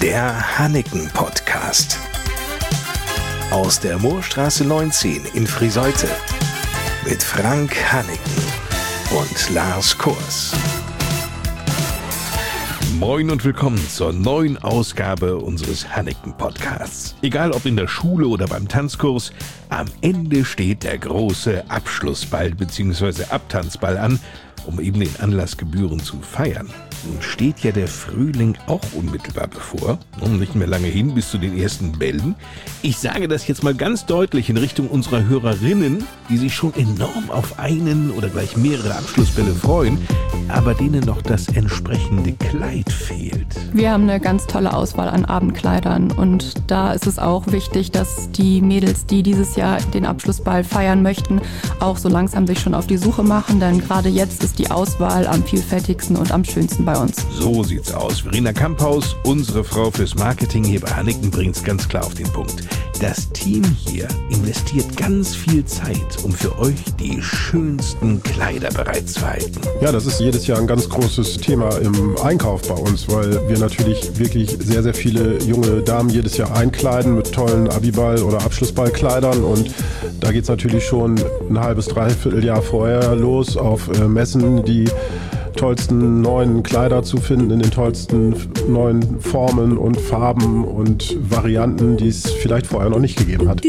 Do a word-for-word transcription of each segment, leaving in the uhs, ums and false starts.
Der Hanneken-Podcast. Aus der Moorstraße neunzehn in Friseute. Mit Frank Hanneken und Lars Kors. Moin und willkommen zur neuen Ausgabe unseres Hanneken-Podcasts. Egal ob in der Schule oder beim Tanzkurs, am Ende steht der große Abschlussball bzw. Abtanzball an, um eben den Anlass gebührend zu feiern. Nun steht ja der Frühling auch unmittelbar bevor, und nicht mehr lange hin bis zu den ersten Bällen. Ich sage das jetzt mal ganz deutlich in Richtung unserer Hörerinnen, die sich schon enorm auf einen oder gleich mehrere Abschlussbälle freuen, aber denen noch das entsprechende Kleid fehlt. Wir haben eine ganz tolle Auswahl an Abendkleidern und da ist es auch wichtig, dass die Mädels, die dieses Jahr den Abschlussball feiern möchten, auch so langsam sich schon auf die Suche machen, denn gerade jetzt ist die Auswahl am vielfältigsten und am schönsten bei uns. So sieht's aus. Verena Kamphaus, unsere Frau fürs Marketing hier bei Hanneken, bringt's ganz klar auf den Punkt. Das Team hier investiert ganz viel Zeit, um für euch die schönsten Kleider bereitzuhalten. Ja, das ist jedes Jahr ein ganz großes Thema im Einkauf bei uns, weil wir natürlich wirklich sehr, sehr viele junge Damen jedes Jahr einkleiden mit tollen Abiball- oder Abschlussballkleidern, und da geht's natürlich schon ein halbes, dreiviertel Jahr vorher los auf äh, Messen, die tollsten neuen Kleider zu finden in den tollsten neuen Formen und Farben und Varianten, die es vielleicht vorher noch nicht gegeben hat.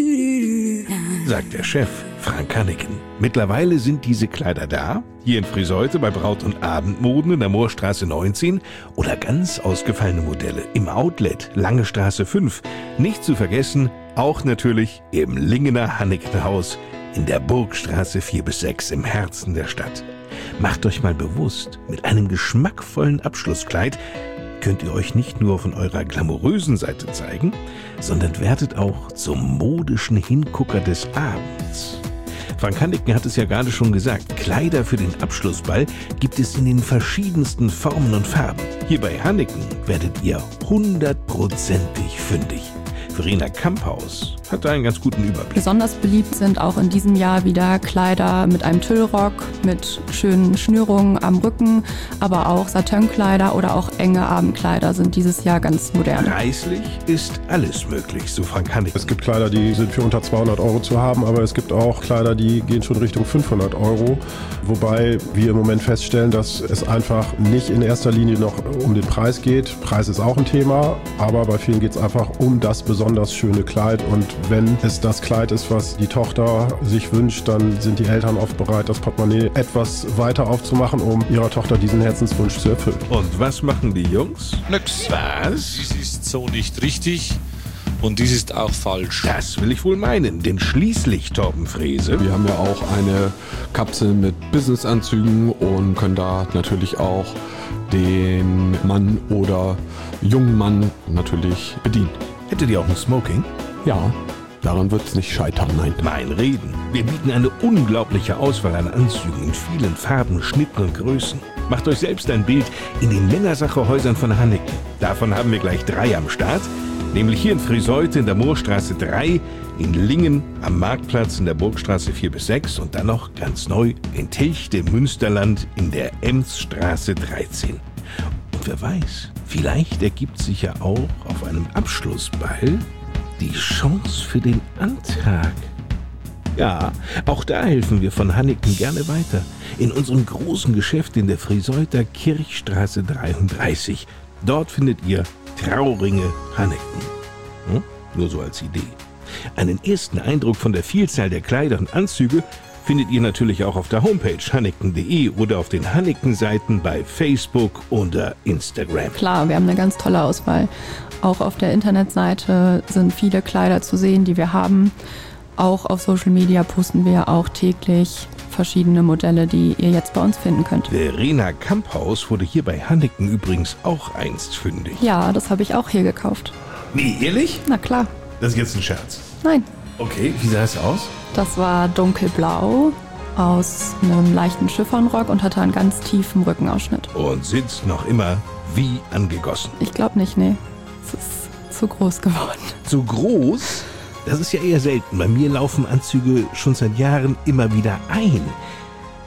Sagt der Chef, Frank Hanneken. Mittlerweile sind diese Kleider da, hier in Friseute bei Braut- und Abendmoden in der Moorstraße neunzehn oder ganz ausgefallene Modelle im Outlet Lange Straße fünf. Nicht zu vergessen, auch natürlich im Lingener Hannekenhaus in der Burgstraße vier bis sechs im Herzen der Stadt. Macht euch mal bewusst, mit einem geschmackvollen Abschlusskleid könnt ihr euch nicht nur von eurer glamourösen Seite zeigen, sondern werdet auch zum modischen Hingucker des Abends. Frank Hanneken hat es ja gerade schon gesagt, Kleider für den Abschlussball gibt es in den verschiedensten Formen und Farben. Hier bei Hanneken werdet ihr hundertprozentig fündig. Verena Kamphaus hat da einen ganz guten Überblick. Besonders beliebt sind auch in diesem Jahr wieder Kleider mit einem Tüllrock, mit schönen Schnürungen am Rücken, aber auch Satinkleider oder auch enge Abendkleider sind dieses Jahr ganz modern. Preislich ist alles möglich, so Frank Hanneken. Es gibt Kleider, die sind für unter zweihundert Euro zu haben, aber es gibt auch Kleider, die gehen schon Richtung fünfhundert Euro. Wobei wir im Moment feststellen, dass es einfach nicht in erster Linie noch um den Preis geht. Preis ist auch ein Thema, aber bei vielen geht es einfach um das besonders schöne Kleid. Und wenn es das Kleid ist, was die Tochter sich wünscht, dann sind die Eltern oft bereit, das Portemonnaie etwas weiter aufzumachen, um ihrer Tochter diesen Herzenswunsch zu erfüllen. Und was machen die Jungs? Nix. Was? Dies ist so nicht richtig und dies ist auch falsch. Das will ich wohl meinen, denn schließlich, Torben Frese, Wir haben ja auch eine Kapsel mit Businessanzügen und können da natürlich auch den Mann oder jungen Mann natürlich bedienen. hättet ihr auch ein Smoking? Ja, daran wird es nicht scheitern, nein. Mein Reden. Wir bieten eine unglaubliche Auswahl an Anzügen in vielen Farben, Schnitten und Größen. Macht euch selbst ein Bild in den Männersache-Häusern von Hanneken. Davon haben wir gleich drei am Start. Nämlich hier in Friseute in der Moorstraße drei, in Lingen am Marktplatz in der Burgstraße vier bis sechs und dann noch ganz neu in Tilchte, Münsterland in der Emsstraße dreizehn. Und wer weiß, vielleicht ergibt sich ja auch auf einem Abschlussball die Chance für den Antrag. Ja, auch da helfen wir von Hanneken gerne weiter. In unserem großen Geschäft in der Friseuter Kirchstraße dreiunddreißig. Dort findet ihr Trauringe Hanneken. Hm? Nur so als Idee. Einen ersten Eindruck von der Vielzahl der Kleider und Anzüge findet ihr natürlich auch auf der Homepage hanneken punkt de oder auf den Hanneken-Seiten bei Facebook oder Instagram. Klar, wir haben eine ganz tolle Auswahl. Auch auf der Internetseite sind viele Kleider zu sehen, die wir haben. Auch auf Social Media posten wir auch täglich verschiedene Modelle, die ihr jetzt bei uns finden könnt. Verena Kamphaus wurde hier bei Hanneken übrigens auch einst fündig. Ja, das habe ich auch hier gekauft. Nee, ehrlich? Na klar. Das ist jetzt ein Scherz. Nein. Okay, wie sah es aus? Das war dunkelblau aus einem leichten Chiffonrock und hatte einen ganz tiefen Rückenausschnitt. Und sitzt noch immer wie angegossen. Ich glaube nicht, nee. Es ist zu groß geworden. Zu groß? Das ist ja eher selten. Bei mir laufen Anzüge schon seit Jahren immer wieder ein.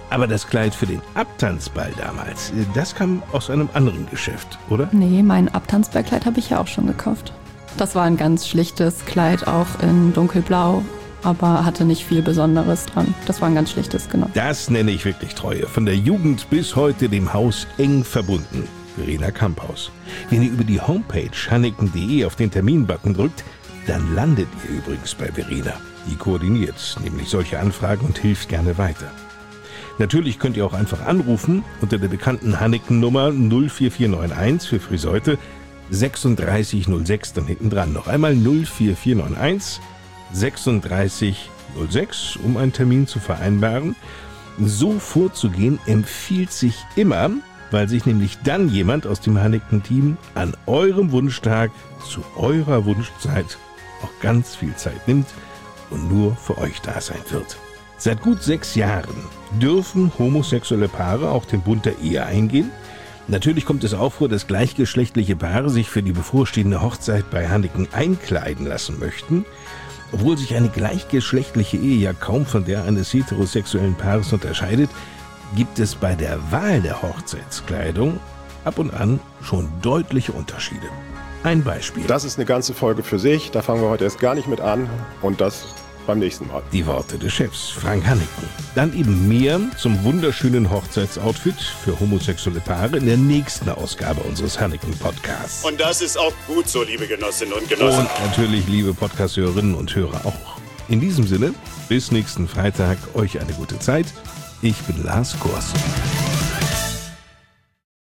Aber das Kleid für den Abtanzball damals, das kam aus einem anderen Geschäft, oder? Nee, mein Abtanzballkleid habe ich ja auch schon gekauft. Das war ein ganz schlichtes Kleid, auch in dunkelblau, aber hatte nicht viel Besonderes dran. Das war ein ganz schlichtes, genau. Das nenne ich wirklich Treue. Von der Jugend bis heute dem Haus eng verbunden. Verena Kamphaus. Wenn ihr über die Homepage hanneken punkt de auf den Terminbutton drückt, dann landet ihr übrigens bei Verena. Die koordiniert nämlich solche Anfragen und hilft gerne weiter. Natürlich könnt ihr auch einfach anrufen unter der bekannten Hanneken-Nummer null vier vier neun eins für Friseute sechsunddreißig null sechs dann hinten dran. Noch einmal null vier vier neun eins sechsunddreißig null sechs, um einen Termin zu vereinbaren. So vorzugehen empfiehlt sich immer, weil sich nämlich dann jemand aus dem Hanneken-Team an eurem Wunschtag zu eurer Wunschzeit auch ganz viel Zeit nimmt und nur für euch da sein wird. Seit gut sechs Jahren dürfen homosexuelle Paare auch den Bund der Ehe eingehen. Natürlich kommt es auch vor, dass gleichgeschlechtliche Paare sich für die bevorstehende Hochzeit bei Hanneken einkleiden lassen möchten. Obwohl sich eine gleichgeschlechtliche Ehe ja kaum von der eines heterosexuellen Paares unterscheidet, gibt es bei der Wahl der Hochzeitskleidung ab und an schon deutliche Unterschiede. Ein Beispiel. Das ist eine ganze Folge für sich, da fangen wir heute erst gar nicht mit an und das beim nächsten Mal. Die Worte des Chefs, Frank Hanneken. Dann eben mehr zum wunderschönen Hochzeitsoutfit für homosexuelle Paare in der nächsten Ausgabe unseres Hanneken-Podcasts. Und das ist auch gut so, liebe Genossinnen und Genossen. Und natürlich, liebe Podcast-Hörerinnen und Hörer auch. In diesem Sinne, bis nächsten Freitag, euch eine gute Zeit. Ich bin Lars Kors.